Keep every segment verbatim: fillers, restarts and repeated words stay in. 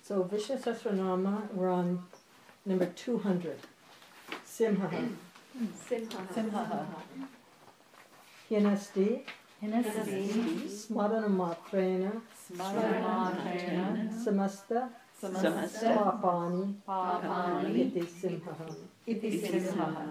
So Vishnu Sahasranama, we're on number two hundred. Simhaha. Simhaha. Simhaha. Hinasti. Hinasti. Smaranamatrena. Smaramatrena. Samasta. Samasta. Papani. Papani. Iti Simhaha. Iti Simhaha.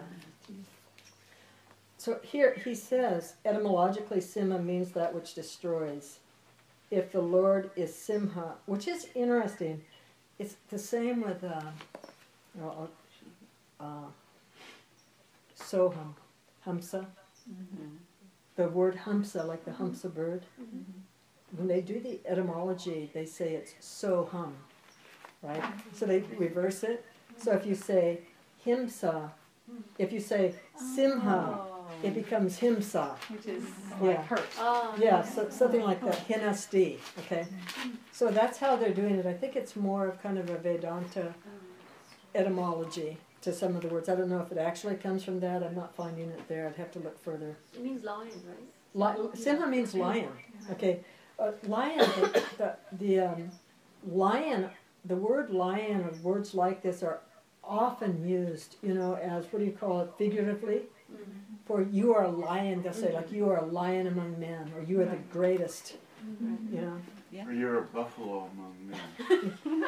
So here he says, etymologically, Simha means that which destroys. If the Lord is Simha, which is interesting, it's the same with uh, uh, uh, Soham, Hamsa. Mm-hmm. The word Hamsa, like the Hamsa bird. Mm-hmm. When they do the etymology, they say it's Soham, right? So they reverse it. So if you say Himsa, if you say Simha, Oh. it becomes Himsa. Which is Yeah. like hurt. Ah, Yeah, so, something like that, Hinasti, okay? So that's how they're doing it. I think it's more of kind of a Vedanta etymology to some of the words. I don't know if it actually comes from that. I'm not finding it there. I'd have to look further. It means lion, right? Li- Simha means lion, okay? Uh, lion, the, the, the um, lion, the word lion or words like this are often used, you know, as, what do you call it, figuratively? For you are a lion, they'll say, like, you are a lion among men, or you are the greatest, you know. Yeah. Or you're a buffalo among men.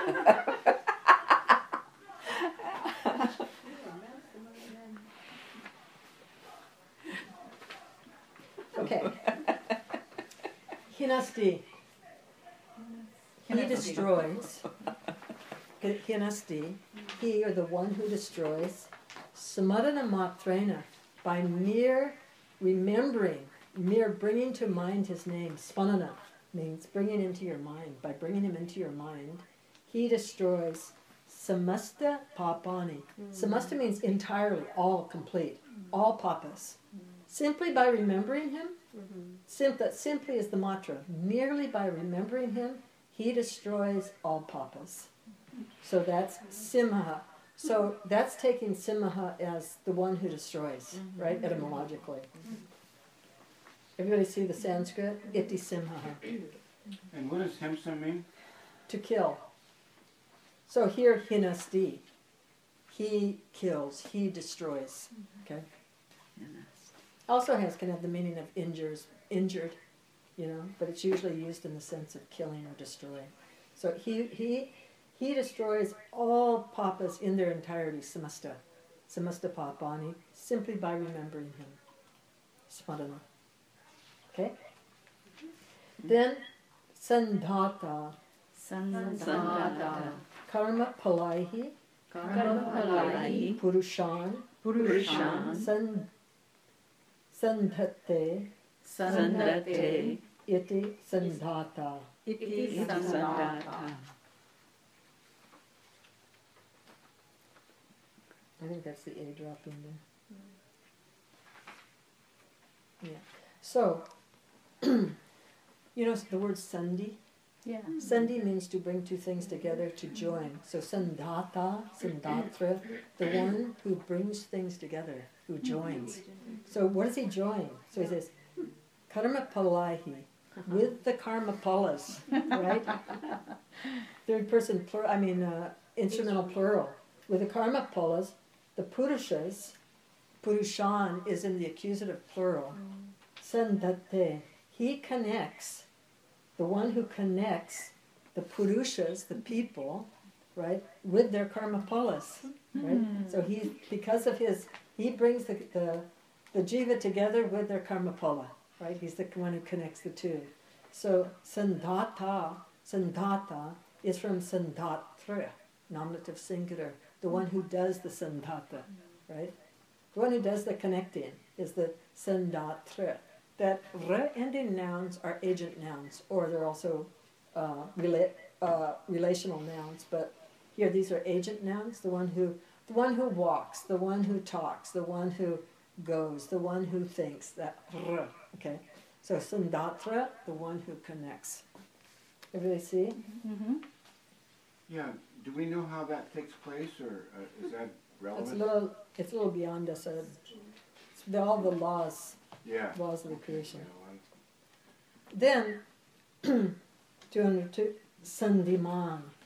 Okay. Hinasti. He destroys. Hinasti. He, or the one who destroys. Samadana matrena. By mere remembering, mere bringing to mind his name. Spanana means bringing into your mind. By bringing him into your mind, he destroys samasta papani. Samasta means entirely, all, complete, all papas. Simply by remembering him, sim- that simply is the mantra. Merely by remembering him, he destroys all papas. So that's Simha. So that's taking Simha as the one who destroys, right, etymologically. Everybody see the Sanskrit? Iti Simha. And what does Himsa mean? To kill. So here, Hinasti. He kills, he destroys. Okay? Also has kind of the meaning of injures, injured, you know, but it's usually used in the sense of killing or destroying. So he he he destroys all papas in their entirety, samasta, samasta papani, simply by remembering him. Smadana. Okay? Then sandhata, Sandhata. karma palaihi, Karma palaihi. purushan, Purushan. san, sandhate, Sandhate. iti sandhata. Iti Sandhata. I think that's the A drop in there. Yeah. So, you know the word sandhi? Yeah. Sandhi means to bring two things together, to join. So sandhata, sandhatra, the one who brings things together, who joins. So what does he join? So he says, karma palaihi, with the karma palas, right? Third person plural, I mean uh, instrumental plural. With the karma palas, the purushas, purushan is in the accusative plural. Sandhate, he connects, the one who connects the purushas, the people, right, with their karma palas, right? So he, because of his, he brings the, the the jiva together with their karma pala, right? He's the one who connects the two. So sandhata, sandhata is from sandhatra, nominative singular, the one who does the sandhata, right? The one who does the connecting is the sandhatra. That re ending nouns are agent nouns, or they're also uh, rela- uh, relational nouns. But here, these are agent nouns. The one who, the one who walks, the one who talks, the one who goes, the one who thinks. That r. Okay. So sandhatra, the one who connects. Everybody see? Mm-hmm. Yeah. Do we know how that takes place, or uh, is that relevant? It's a little. It's a little beyond us. Uh, it's the, all the laws. Yeah. Laws of the creation. Yeah, Then, two hundred two, Sandiman.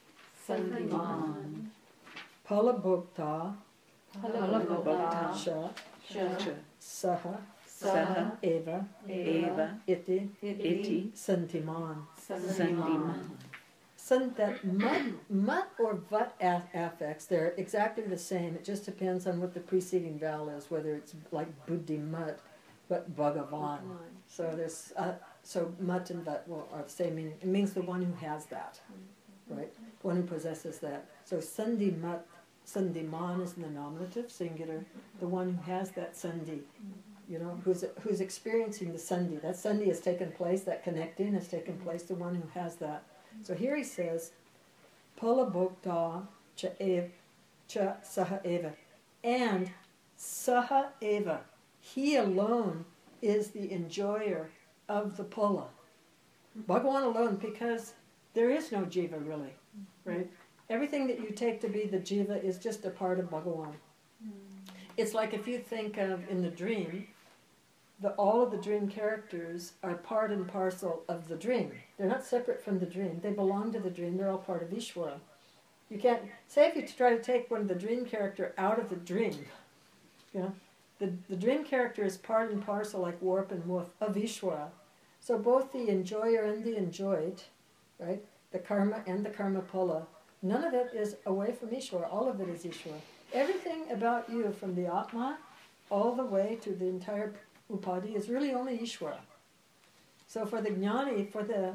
Sandiman. Palabhokta Palabhokta. Cha Cha. Saha Saha. Eva Eva. Iti Iti. Santiman. Sandiman. Sun, that mut, mut or vat a- affix, they're exactly the same. It just depends on what the preceding vowel is, whether it's like buddhi mut, but bhagavan. So there's uh, so mut and vat will, are the same meaning. It means the one who has that, right? One who possesses that. So sandhi mat, sandhiman is in the nominative, singular. The one who has that sandhi, you know, who's who's experiencing the sandhi. That sandhi has taken place. That connecting has taken place. The one who has that. So here he says, Palabhokta cha eva, cha saha eva. And saha eva, he alone is the enjoyer of the pala. Bhagavan alone, because there is no jiva really, right? Everything that you take to be the jiva is just a part of Bhagavan. It's like if you think of in the dream, The, all of the dream characters are part and parcel of the dream. They're not separate from the dream. They belong to the dream. They're all part of Ishvara. You can't, say if you try to take one of the dream character out of the dream, you know, the, the dream character is part and parcel like warp and woof of Ishvara. So both the enjoyer and the enjoyed, right, the karma and the karma pala, none of it is away from Ishvara. All of it is Ishvara. Everything about you from the Atma all the way to the entire Upadhi is really only Ishvara. So for the jnani, for the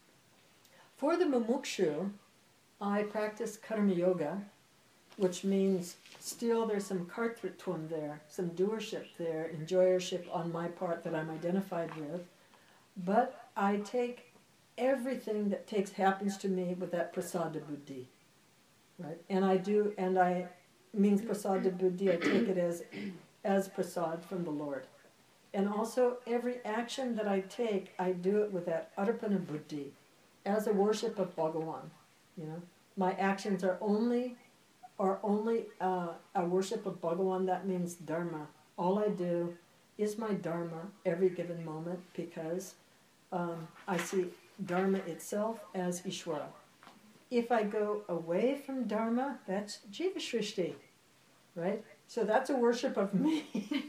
for the mumukshu, I practice karma yoga, which means still there's some kartritvam there, some doership there, enjoyership on my part that I'm identified with. But I take everything that takes happens to me with that prasada buddhi, right? And I do, and I means prasada buddhi. I take it as as prasad from the Lord. And also, every action that I take, I do it with that arpana buddhi, as a worship of Bhagavan. You know, my actions are only, are only uh, a worship of Bhagavan. That means dharma. All I do is my dharma every given moment because um, I see dharma itself as Ishvara. If I go away from dharma, that's jiva shrishti, right? So that's a worship of me.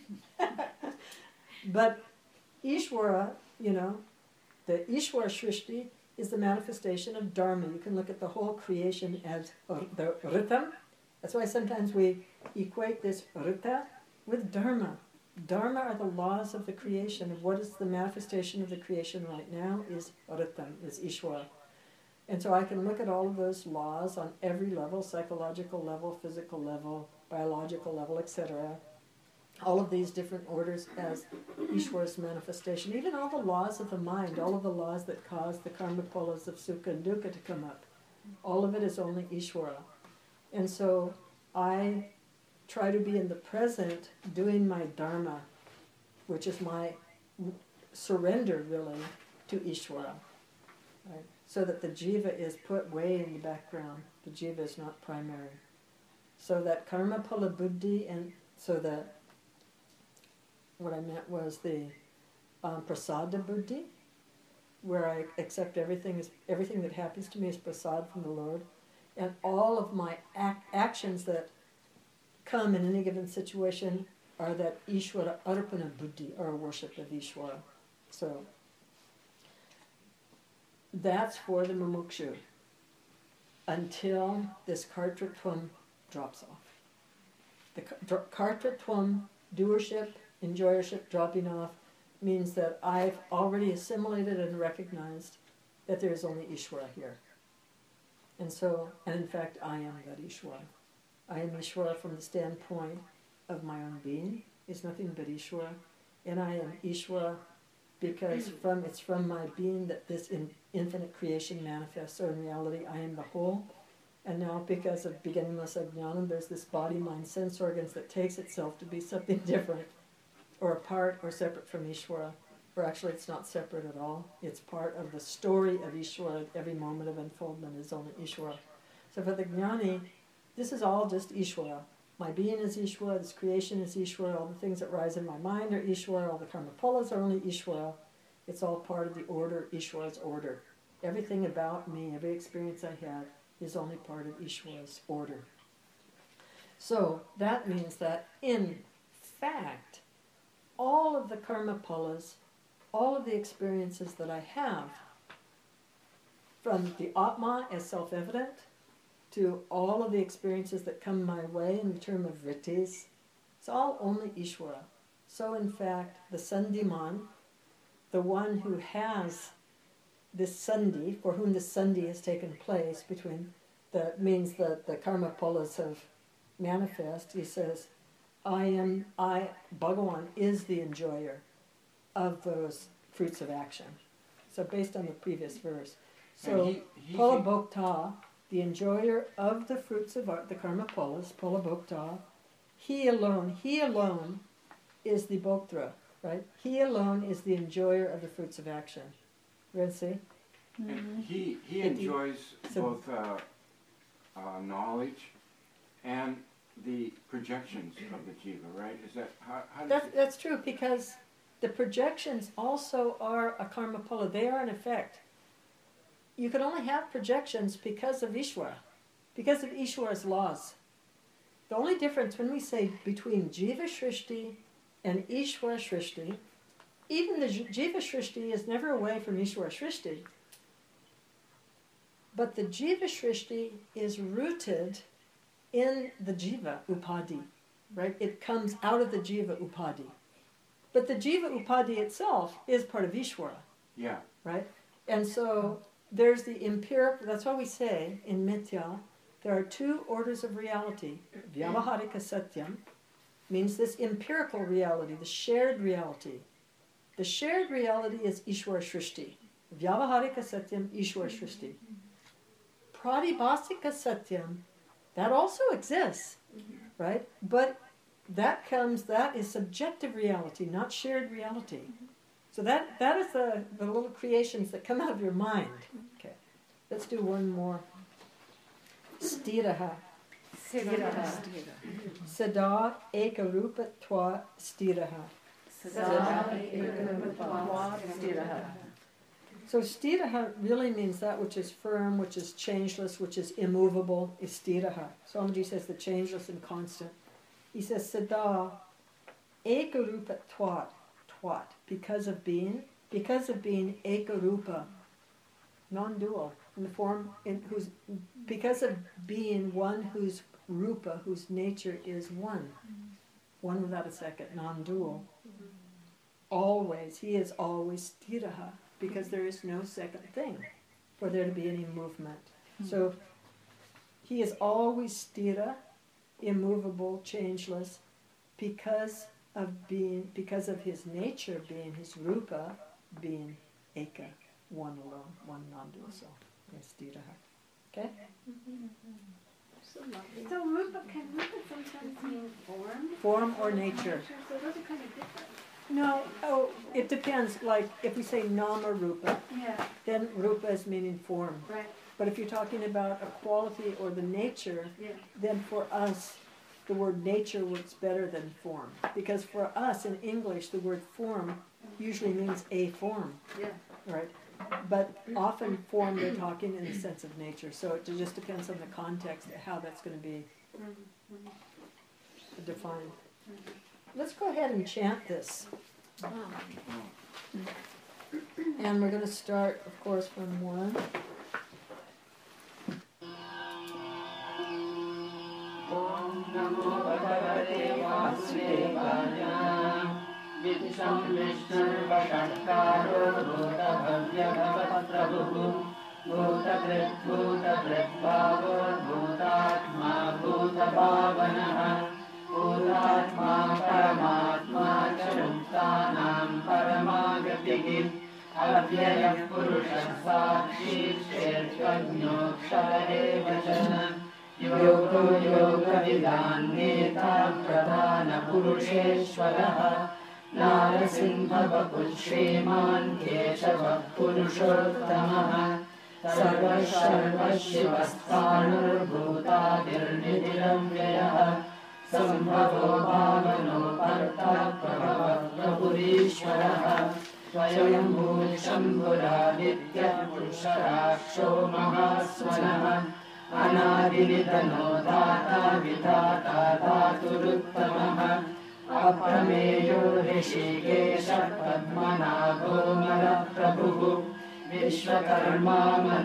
But Ishvara, you know, the Ishvara Shrishti is the manifestation of Dharma. You can look at the whole creation as the Ritam. That's why sometimes we equate this Rita with Dharma. Dharma are the laws of the creation. Of what is the manifestation of the creation right now is Ritam, is Ishvara. And so I can look at all of those laws on every level, psychological level, physical level, biological level, et cetera, all of these different orders as Ishvara's manifestation. Even all the laws of the mind, all of the laws that cause the karma polas of sukha and dukkha to come up, all of it is only Ishvara. And so I try to be in the present doing my dharma, which is my surrender really to Ishvara, right? So that the jiva is put way in the background. The jiva is not primary. So that karma pala buddhi, and so that what I meant was the um, prasada buddhi, where I accept everything is everything that happens to me is prasad from the Lord, and all of my ac- actions that come in any given situation are that Ishvara arpana buddhi, or worship of Ishvara. So that's for the mumukshu until this kartritvam drops off. The kartritvam, doership, enjoyership dropping off means that I've already assimilated and recognized that there is only Ishvara here. And so, and in fact, I am that Ishvara. I am Ishvara from the standpoint of my own being. It's nothing but Ishvara. And I am Ishvara because from it's from my being that this in, infinite creation manifests. So in reality, I am the whole. And now because of beginningless ajnana, there's this body, mind, sense organs that takes itself to be something different, or apart or separate from Ishvara, or actually it's not separate at all. It's part of the story of Ishvara. Every moment of unfoldment is only Ishvara. So for the jnani, this is all just Ishvara. My being is Ishvara, this creation is Ishvara, all the things that rise in my mind are Ishvara, all the karma polas are only Ishvara. It's all part of the order, Ishvara's order. Everything about me, every experience I had is only part of Ishwara's order. So that means that in fact, all of the karma phalas, all of the experiences that I have, from the Atma as self-evident, to all of the experiences that come my way in the term of vrittis, it's all only Ishvara. So in fact, the Sandhiman, the one who has this Sandhi, for whom the Sandhi has taken place between, the means that the karma phalas have manifest, he says, I am, I, Bhagavan is the enjoyer of those fruits of action. So based on the previous verse. So, he, he, Phalabhokta, the enjoyer of the fruits of the karma phalas, Phalabhokta, he alone, he alone is the bhoktra, right? He alone is the enjoyer of the fruits of action. Read, see? and he, he It- enjoys so- both uh, uh, knowledge and the projections of the jiva, right? Is that, how, how does That's, it, that's true, because the projections also are a karma phala. They are an effect. You can only have projections because of Ishvara, because of Ishvara's laws. The only difference when we say between Jiva Shrishti and Ishvara Shrishti, even the J- Jiva Shrishti is never away from Ishvara Shrishti. But the Jiva Shrishti is rooted in the Jiva Upadhi, right? It comes out of the Jiva Upadhi. But the Jiva Upadhi itself is part of Ishvara, yeah, right? And so there's the empirical, that's why we say in Mithya, there are two orders of reality. Vyavaharika Satyam means this empirical reality, the shared reality. The shared reality is Ishvara Shrishti. Vyavaharika Satyam, Ishvara Shrishti. Pratibhasika Satyam, that also exists, right? But that comes, that is subjective reality, not shared reality. So that, that is the, the little creations that come out of your mind. Okay, let's do one more. Stiraha. Stiraha. Sada ekarupa tva stiraha. So stiraha really means that which is firm, which is changeless, which is immovable, is stiraha. Swamiji says the changeless and constant. He says sada ekarupa twat, twat, because of being, because of being ekarupa, non-dual, in the form, in whose, because of being one whose rupa, whose nature is one, one without a second, non-dual. Always, he is always stiraha, because there is no second thing for there to be any movement. So he is always stira, immovable, changeless, because of being, because of his nature being, his rupa being eka, one alone, one non-dual. So yes, stiraha. Okay. So lovely. So rupa, can rupa sometimes mean form? Form or nature. So those are kind of different. No, oh, it depends. Like if we say nama rupa, Yeah, then rupa is meaning form. right, But if you're talking about a quality or the nature, yeah. then for us, the word nature works better than form. Because for us in English, the word form usually means a form, Yeah. right? But often form they're talking in the sense of nature. So it just depends on the context of how that's going to be defined. Let's go ahead and chant this. And we're going to start, of course, from one. Om Namo Bhagavate Vasudevaya Vidyam Vishnu Vashankaro Bhuta Bhavya Bhavatrabhu Bhuta Krit Bhuta Krit Bhavo Bhutatma Bhuta Bhavanaha Bhutatma Paramatma Charuktanam Paramagatihi Avyayam Purushah Sakshi Kshetrajñokshara Evacha Yogo Yoga Vidhan Neta Pradhana Purusheshwaraha Narasimha Vaput Shriman Keshava Purushottamaha Sarva Sarva Shivasthanur Bhutadir Nidiram Vyaha Sambhavo Bhavano Parta Prabhava Prabhurishwaraha Swayambhu Shambhura Nitya Purusharaksho Mahaswanaha अनादिनिधनो दाता विधाता धातुरुत्तमः अप्रमेयो ऋषिकेश पद्मनाभो मलप्रभुः विश्वकर्मा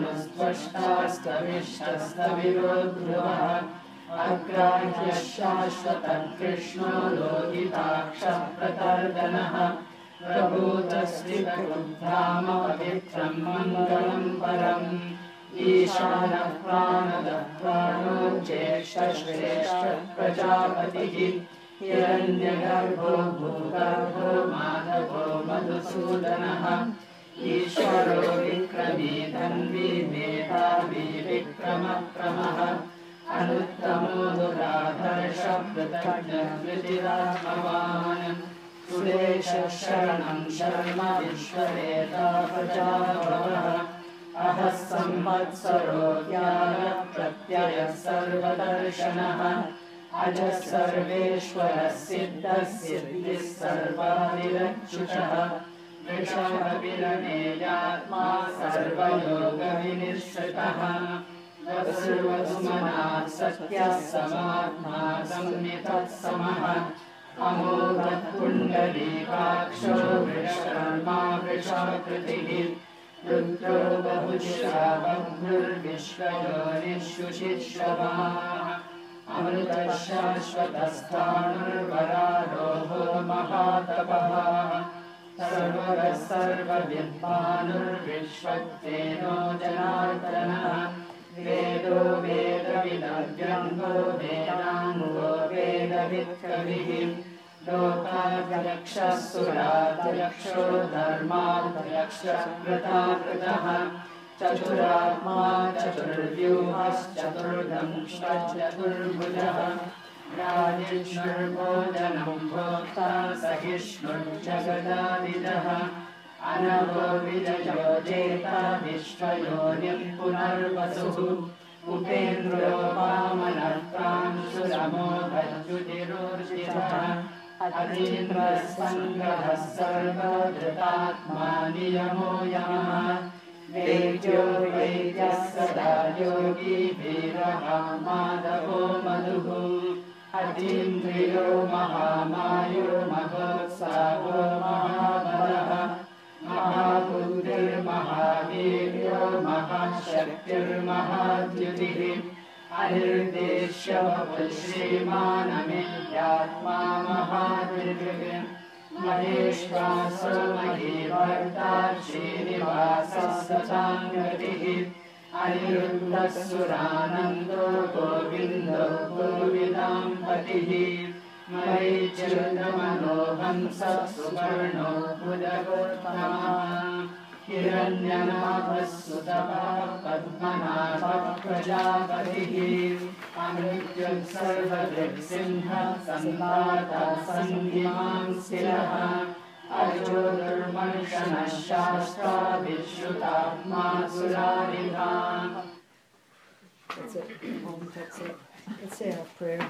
मनुस्त्वष्टास्तविष्टस्तविरो ध्रुवः अग्राह्यः शाश्वतः कृष्णो लोहिताक्षः प्रतर्दनः प्रभूतस्त्रिकुधाम पवित्रं मङ्गलं परम् ईशानः प्राणदः प्राणो ज्येष्ठश्रेष्ठः प्रजापतिः हिरण्यगर्भो भूगर्भो माधवो मधुसूदनः ईश्वरो विक्रमी धन्वी मेधावी विक्रमप्रमः अनुत्तमो दुराधर्ष पृथग्निरात्मवान् सुरेशः शरणं शर्म विश्ववेदा प्रजाभवः अहः संवत्सरो ज्ञान प्रत्ययः सर्वदर्शनः अजः सर्वेश्वरः सिद्धः सिद्धिः सर्वादिरच्युतः वृषभविरमेयात्मा सर्वयोगविनिश्रितः वसुर्वसुमनः सत्यः समात्मा संमितः समः अमोघः पुण्डरीकाक्षो वृषकर्मा वृषाकृतिः रुद्रो बहुश्रा बभ्रुर्विश्वयोनिषुचिश्रवाः अमृतः शाश्वतस्थाणुर्वरारोहो महातपः सर्वगः सर्वविद्वानुर्विश्वक्सेनो जनार्दनः वेदो वेदविदव्यङ्गो वेदाङ्गो वेदवित्कविः लोकाध्यक्षः सुराध्यक्षो धर्माध्यक्षः कृताकृतः चतुरात्मा चतुर्व्यूहश्चतुर्दंष्टश्चतुर्भुजः राजिष्णुर्भोजनं भोक्ता सहिष्णुर्जगदादिदः अनवो विजयो जेता विश्वयोनिः पुनर्वसुः उपेन्द्रो वामनः प्रांशुरमो भज्जुतिरोर्जितः अतीन्द्रः सङ्ग्रहः सर्वधृतात्मा नियमो यमः वेद्यो वैद्यः सदा योगी वीरः माधवो मधुः अतीन्द्रियो महामायो महोत्साहो महाबलः महाबुद्धिर्महावीर्यो महाशक्तिर्महाद्युतिः अनिर्देश्य श्रीमानमित्यात्मा महादृग् महेश्वासो महीवर्ता श्रीनिवासः सताङ्गतिः अनिरुद्धः सुरानन्दो गोविन्दो गोविदाम्पतिः मरीचिर्दमनोहंसः सुवर्णो बुधगोत्तमः हिरण्यनाभः सुतपः पद्मनाभः प्रजापतिः अमृत्युः सर्वदृक्सिंहः सन्तातः सन्धिमां स्थिरः अर्जुर्मर्षणः शास्त्रा विश्रुतात्मा सुरारिधाम्. That's it. Om Tat Sat. Let's say our prayer.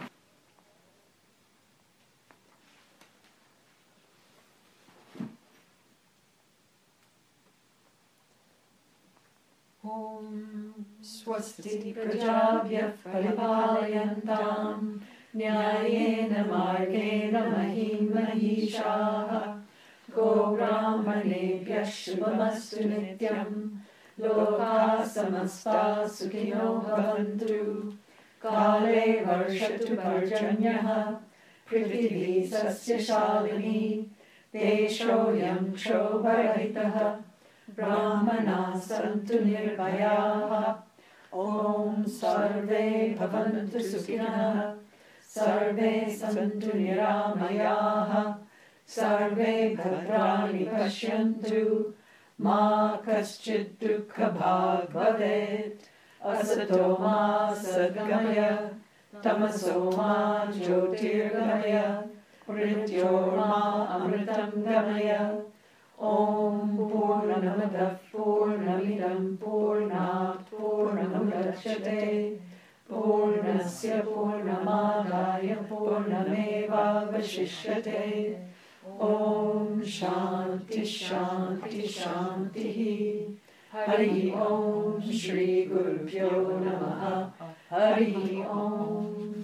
Om Swasti Prajabhyah Paripalayantam Nyayena Margena Mahim Mahishah Go Brahmanebhyah Shubhamastu Nityam Loka Samasta Sukhino Bhavantu Kale Varshatu Parjanyaha Prithvi Sasya Shalini Deshoyam Kshobarahitaha Brahmana Santu Nirvayaha Om Sarve Bhavantu Sukhinaha Sarve Santu Niramayaha Sarve Bhadrani Pashyantu Ma Kaschid Dukkha Bhag Bhavet Asato Ma Sadgamaya Tamaso Ma Jyotirgamaya Mrityorma Amritam Gamaya Om Purnamadav Purnamidam Purnat Purnamudachyate Purnasya Purnamadaya Purnameva Vashishyate Om Shanti Shanti Shanti Hari Om Shri Gurubhyo Namaha Hari Om.